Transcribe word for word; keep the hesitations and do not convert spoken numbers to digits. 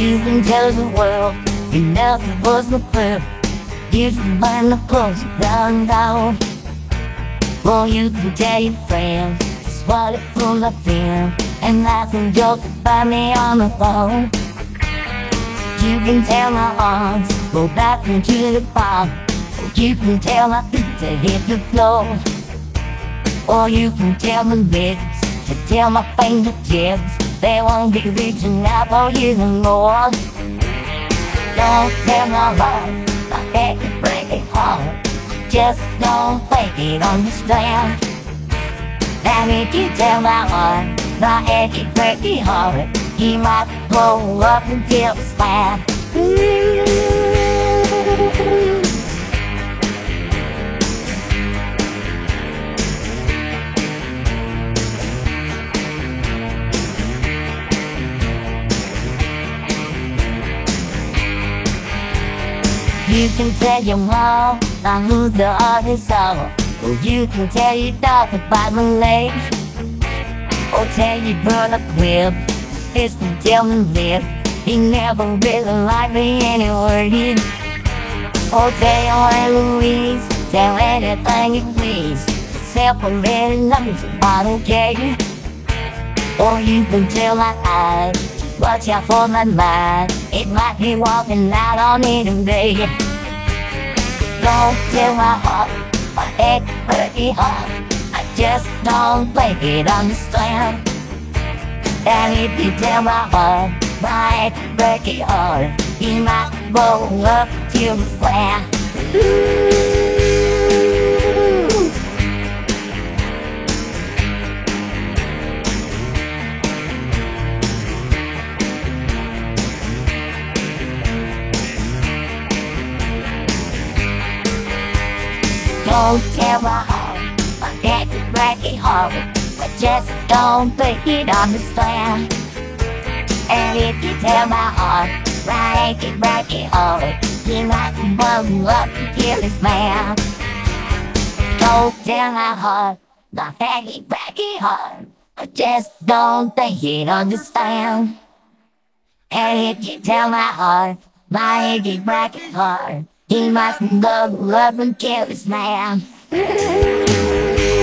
You can tell the world you never was the clue. You can burn the clothes you done down. Or you can tell your friends just what it full of them, and laugh and joke about me on the phone. You can tell my arms go back into the palm. Or you can tell my feet to hit the floor. Or you can tell my lips to tell my fingertips they won't be reaching out for you no more. Don't tell my heart, my head can break it hard. Just don't take it on the strand. And if you tell my heart, my head can break it hard, he might blow up until it's flat. You can tell your mom I lose the other soul. Or you can tell your dog about my leg. Or tell your brother Cliff it's been telling Liv he never really liked me anyway. Or tell your Aunt Louise, tell anything you please, except for really numbers, I don't care. Or you can tell my eyes, watch out for my mind, it might be walking out on any day. Don't tell my heart, my head pretty hard, I just don't think it understand. And if you tell my heart, my head pretty hard, he might blow up till the flat. Don't tell my heart, my head can break it hard, I just don't think you'd understand. And if you tell my heart, my head can break it hard, he might blow up until it's mad. Don't tell my heart, my head can break it hard, I just don't think you'd understand. And if you tell my heart, my head can break it hard, he might go up and kill this man.